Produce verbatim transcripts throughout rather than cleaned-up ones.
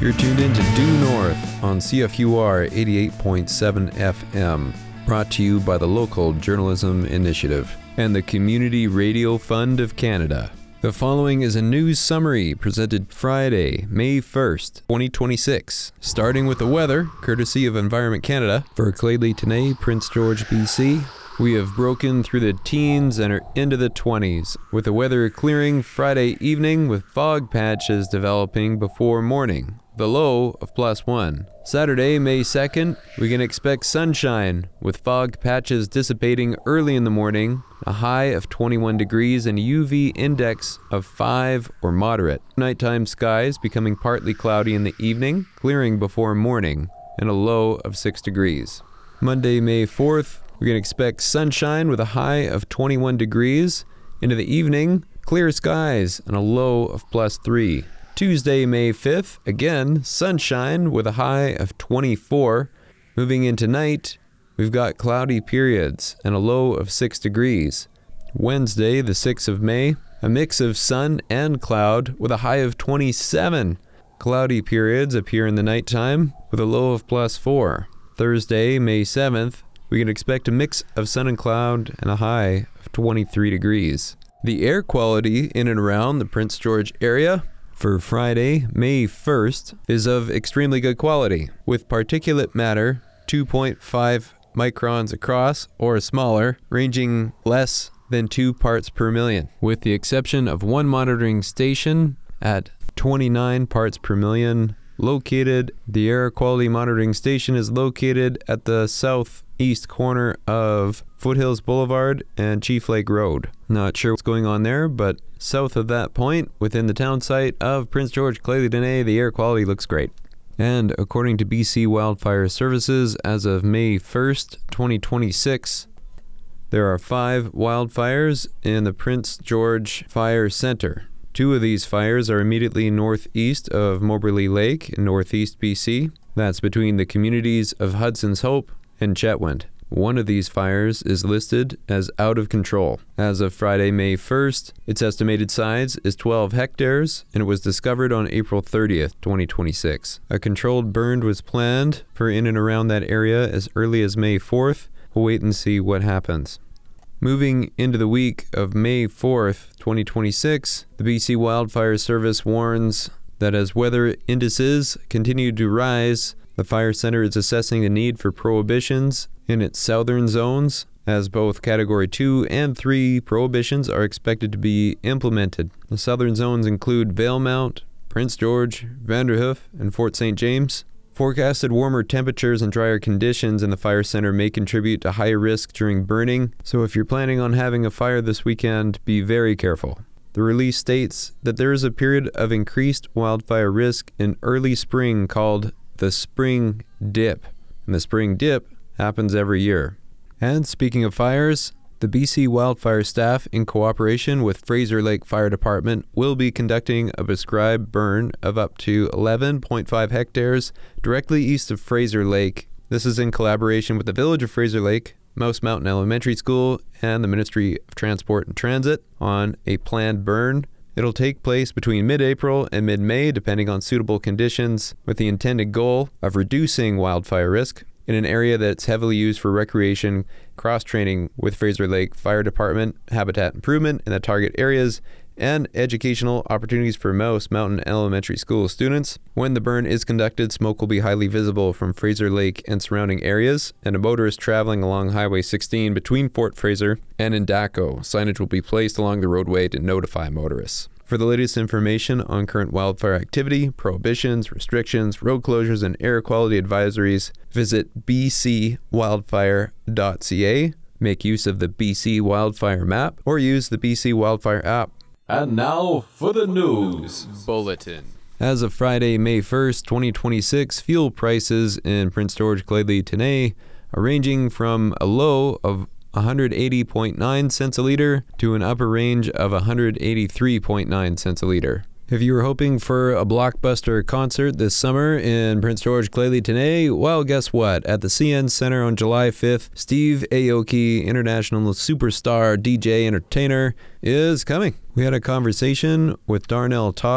You're tuned in to Due North on C F U R eighty-eight point seven F M, brought to you by the Local Journalism Initiative and the Community Radio Fund of Canada. The following is a news summary presented Friday, May first, twenty twenty-six, starting with the weather, courtesy of Environment Canada. For Claydley-Tenay, Prince George, B C, we have broken through the teens and are into the twenties, with the weather clearing Friday evening with fog patches developing before morning, the low of plus one. Saturday, May second, we can expect sunshine, with fog patches dissipating early in the morning, a high of twenty-one degrees and a U V index of five or moderate. Nighttime skies becoming partly cloudy in the evening, clearing before morning, and a low of six degrees. Monday, May fourth, we can expect sunshine with a high of twenty-one degrees. Into the evening, clear skies and a low of plus three. Tuesday, May fifth, again, sunshine with a high of twenty-four. Moving into night, we've got cloudy periods and a low of six degrees. Wednesday, the sixth of May, a mix of sun and cloud with a high of twenty-seven. Cloudy periods appear in the nighttime with a low of plus four. Thursday, May seventh, we can expect a mix of sun and cloud and a high of twenty-three degrees. The air quality in and around the Prince George area for Friday, May first, is of extremely good quality, with particulate matter two point five microns across or smaller, ranging less than two parts per million, with the exception of one monitoring station at twenty-nine parts per million located. The air quality monitoring station is located at the southeast corner of Foothills Boulevard and Chief Lake Road. Not sure what's going on there, but south of that point, within the town site of Prince George, Claydley-Tenay, the air quality looks great. And according to B C Wildfire Services, as of May first, twenty twenty-six, there are five wildfires in the Prince George Fire Center. Two of these fires are immediately northeast of Moberly Lake in northeast B C. That's between the communities of Hudson's Hope and Chetwynd. One of these fires is listed as out of control. As of Friday, May first, its estimated size is twelve hectares, and it was discovered on April thirtieth, twenty twenty-six. A controlled burn was planned for in and around that area as early as May fourth. We'll wait and see what happens. Moving into the week of May fourth, twenty twenty-six, the B C Wildfire Service warns that as weather indices continue to rise, the fire center is assessing the need for prohibitions in its southern zones, as both Category two and three prohibitions are expected to be implemented. The southern zones include Valemount, Prince George, Vanderhoof, and Fort Saint James. Forecasted warmer temperatures and drier conditions in the fire center may contribute to higher risk during burning, so if you're planning on having a fire this weekend, be very careful. The release states that there is a period of increased wildfire risk in early spring called the spring dip, and the spring dip happens every year. And speaking of fires, the B C Wildfire staff, in cooperation with Fraser Lake Fire Department, will be conducting a prescribed burn of up to eleven point five hectares directly east of Fraser Lake. This is in collaboration with the Village of Fraser Lake, Mouse Mountain Elementary School, and the Ministry of Transport and Transit on a planned burn. It'll take place between mid-April and mid-May, depending on suitable conditions, with the intended goal of reducing wildfire risk in an area that's heavily used for recreation, cross-training with Fraser Lake Fire Department, habitat improvement in the target areas, and educational opportunities for Mouse Mountain Elementary School students. When the burn is conducted, smoke will be highly visible from Fraser Lake and surrounding areas, and a motorist traveling along Highway sixteen between Fort Fraser and Endako. Signage will be placed along the roadway to notify motorists. For the latest information on current wildfire activity, prohibitions, restrictions, road closures, and air quality advisories, visit b c wildfire dot c a, make use of the B C Wildfire map, or use the B C Wildfire app. And now for the news bulletin. As of Friday, May first, twenty twenty-six, fuel prices in Prince George, Claydley-Tenay are ranging from a low of one hundred eighty point nine cents a liter to an upper range of one hundred eighty-three point nine cents a liter. If you were hoping for a blockbuster concert this summer in Prince George, Claydley-Tenay, well, guess what? At the C N Center on July fifth, Steve Aoki, international superstar D J entertainer, is coming. We had a conversation with Darnell Toth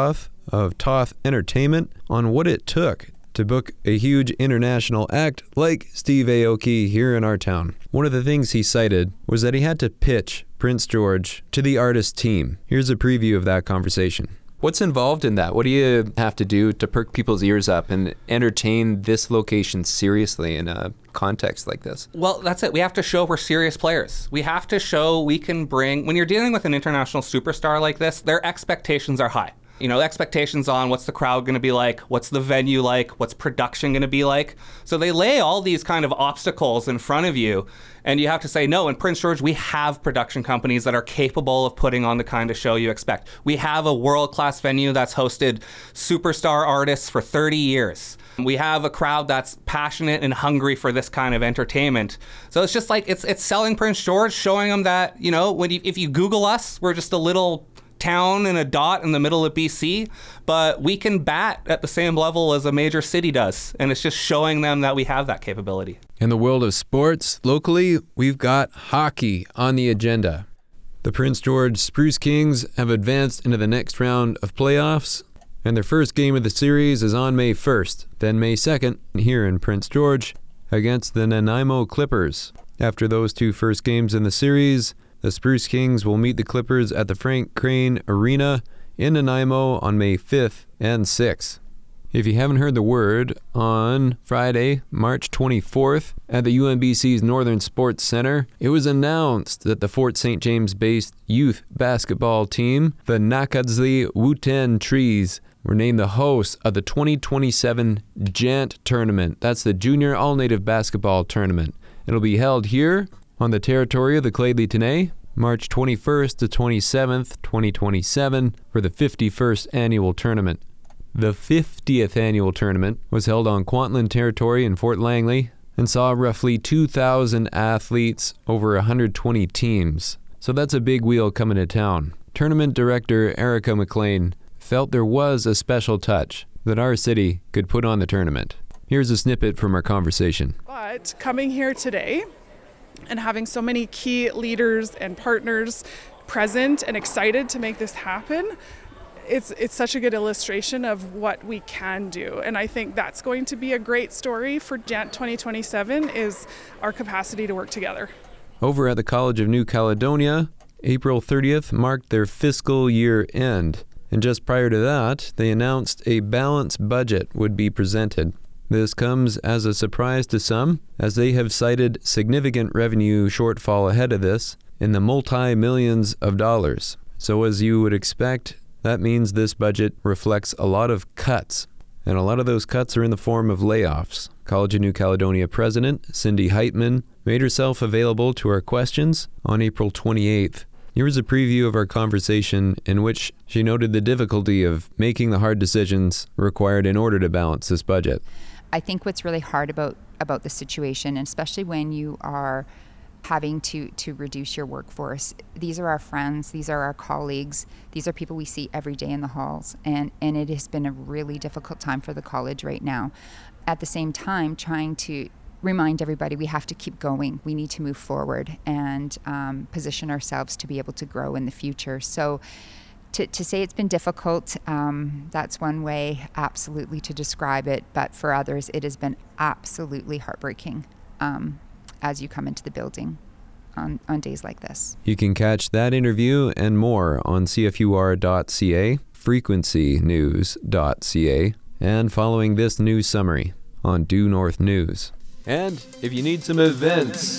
of Toth Entertainment on what it took to book a huge international act like Steve Aoki here in our town. One of the things he cited was that he had to pitch Prince George to the artist team. Here's a preview of that conversation. What's involved in that? What do you have to do to perk people's ears up and entertain this location seriously in a context like this? Well, that's it. We have to show we're serious players. We have to show we can bring, when you're dealing with an international superstar like this, their expectations are high. You know, expectations on what's the crowd going to be like, what's the venue like, what's production going to be like. So they lay all these kind of obstacles in front of you, and you have to say, no, in Prince George, we have production companies that are capable of putting on the kind of show you expect. We have a world-class venue that's hosted superstar artists for thirty years. We have a crowd that's passionate and hungry for this kind of entertainment. So it's just like, it's it's selling Prince George, showing them that, you know, when you, if you Google us, we're just a little town and a dot in the middle of B C, but we can bat at the same level as a major city does, and it's just showing them that we have that capability. In the world of sports, locally, we've got hockey on the agenda. The Prince George Spruce Kings have advanced into the next round of playoffs, and their first game of the series is on May first, then May second, here in Prince George, against the Nanaimo Clippers. After those two first games in the series, the Spruce Kings will meet the Clippers at the Frank Crane Arena in Nanaimo on May fifth and sixth. If you haven't heard the word, on Friday, March twenty-fourth, at the U M B C's Northern Sports Center, it was announced that the Fort Saint James-based youth basketball team, the Nakadzli Wuten Trees, were named the hosts of the twenty twenty-seven Jant Tournament. That's the Junior All-Native Basketball Tournament. It'll be held here on the territory of the Claydley Tenay, March twenty-first to twenty-seventh, twenty twenty-seven, for the fifty-first annual tournament. The fiftieth annual tournament was held on Kwantlen territory in Fort Langley and saw roughly two thousand athletes over one hundred twenty teams. So that's a big wheel coming to town. Tournament director Erica McLean felt there was a special touch that our city could put on the tournament. Here's a snippet from our conversation. But coming here today and having so many key leaders and partners present and excited to make this happen, it's it's such a good illustration of what we can do. And I think that's going to be a great story for Jant twenty twenty-seven, is our capacity to work together. Over at the College of New Caledonia, April thirtieth marked their fiscal year end. And just prior to that, they announced a balanced budget would be presented. This comes as a surprise to some, as they have cited significant revenue shortfall ahead of this in the multi-millions of dollars. So as you would expect, that means this budget reflects a lot of cuts, and a lot of those cuts are in the form of layoffs. College of New Caledonia President Cindy Heitman made herself available to our questions on April twenty-eighth. Here's a preview of our conversation in which she noted the difficulty of making the hard decisions required in order to balance this budget. I think what's really hard about, about the situation, and especially when you are having to, to reduce your workforce, these are our friends, these are our colleagues, these are people we see every day in the halls, and, and it has been a really difficult time for the college right now. At the same time, trying to remind everybody we have to keep going, we need to move forward and um, position ourselves to be able to grow in the future. So To, to say it's been difficult, um, that's one way absolutely to describe it, but for others it has been absolutely heartbreaking um, as you come into the building on, on days like this. You can catch that interview and more on C F U R dot C A, frequency news dot C A, and following this news summary on Due North News. And if you need some events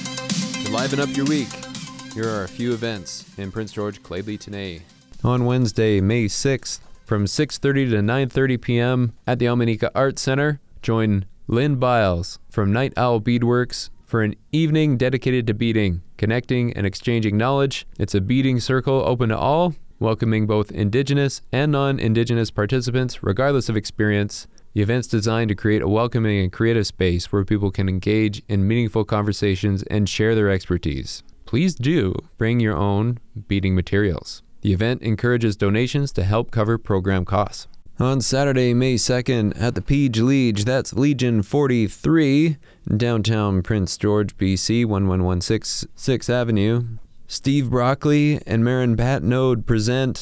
to liven up your week, here are a few events in Prince George Claydley Tenay. On Wednesday, May sixth, from six thirty to nine thirty p.m. at the Almanica Arts Center, join Lynn Biles from Night Owl Beadworks for an evening dedicated to beading, connecting and exchanging knowledge. It's a beading circle open to all, welcoming both Indigenous and non-Indigenous participants, regardless of experience. The event's designed to create a welcoming and creative space where people can engage in meaningful conversations and share their expertise. Please do bring your own beading materials. The event encourages donations to help cover program costs. On Saturday, May second, at the Peage Liege, that's Legion forty-three, downtown Prince George, B C, one one one six sixth Avenue, Steve Broccoli and Marin Patnode present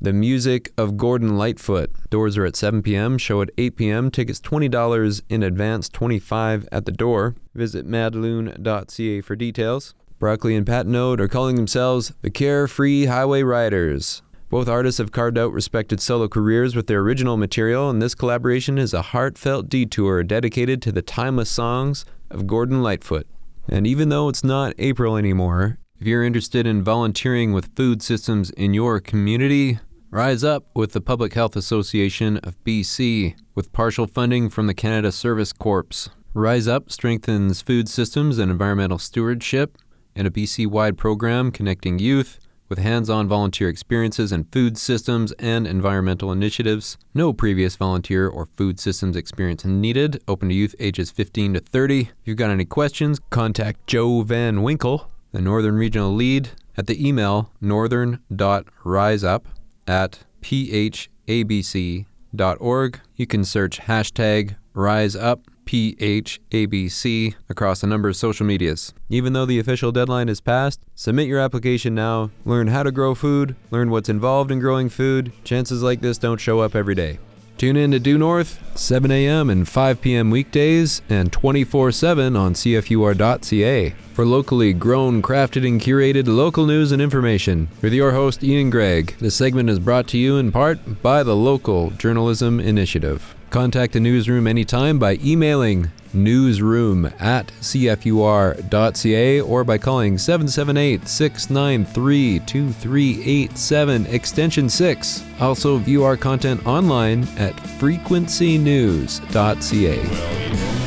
The Music of Gordon Lightfoot. Doors are at seven p.m., show at eight p.m. Tickets twenty dollars in advance, twenty-five dollars at the door. Visit madloon dot c a for details. Broccoli and Patnode are calling themselves the Carefree Highway Riders. Both artists have carved out respected solo careers with their original material, and this collaboration is a heartfelt detour dedicated to the timeless songs of Gordon Lightfoot. And even though it's not April anymore, if you're interested in volunteering with food systems in your community, rise up with the Public Health Association of B C with partial funding from the Canada Service Corps. Rise Up strengthens food systems and environmental stewardship in a B C-wide program connecting youth with hands-on volunteer experiences in food systems and environmental initiatives. No previous volunteer or food systems experience needed. Open to youth ages fifteen to thirty. If you've got any questions, contact Joe Van Winkle, the Northern Regional Lead, at the email northern dot riseup at p h a b c dot org. You can search hashtag RiseUp P H A B C across a number of social medias. Even though the official deadline is passed, submit your application now. Learn how to grow food, learn what's involved in growing food. Chances like this don't show up every day. Tune in to Due North, seven a.m. and five p.m. weekdays and twenty-four seven on c f u r dot c a for locally grown, crafted, and curated local news and information. With your host, Ian Gregg. This segment is brought to you in part by the Local Journalism Initiative. Contact the newsroom anytime by emailing newsroom at c f u r dot c a or by calling seven seven eight, six nine three, two three eight seven extension six. Also view our content online at frequency news dot c a.